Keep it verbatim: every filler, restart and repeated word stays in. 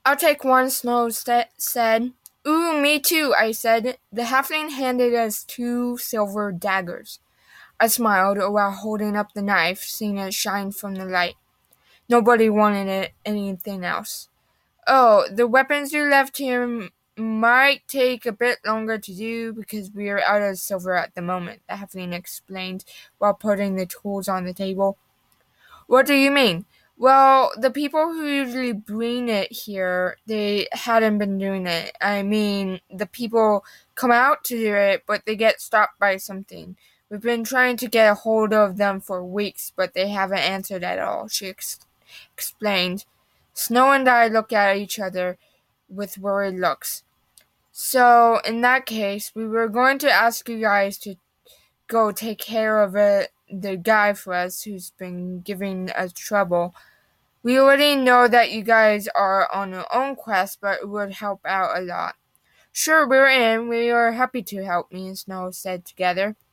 "I'll take one," Snow st- said. "Ooh, me too," I said. The halfling handed us two silver daggers. I smiled while holding up the knife, seeing it shine from the light. Nobody wanted it, anything else. "Oh, the weapons you left here m- might take a bit longer to do because we're out of silver at the moment," the halfling explained while putting the tools on the table. "What do you mean?" "Well, the people who usually bring it here, they hadn't been doing it. I mean, the people come out to do it, but they get stopped by something. We've been trying to get a hold of them for weeks, but they haven't answered at all," she ex- explained. Snow and I looked at each other with worried looks. "So, in that case, we were going to ask you guys to go take care of it, the guy for us who's been giving us trouble. We already know that you guys are on your own quest, but it would help out a lot." "Sure, we're in. We are happy to help," me and Snow said together.